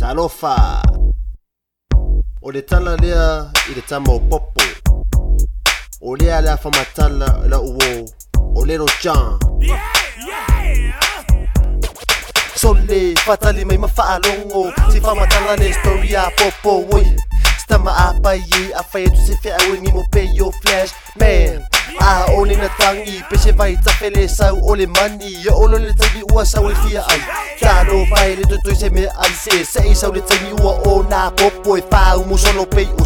Talofa o le tala lea I le tama o popo o lea lea whamatala la uo o lero John Sole fatali mai mawhaalongo si whamatala le story a popo woi Stama apa ye a whai tu se whea wingi mo pe yo flash man A o le na tangi pe se vai tawhele sau o le mani Ya olo le tangi ua sau e fia ai Kano vai le tutoi se me ai se sau le tangi ua o na popo e whau mo solo pei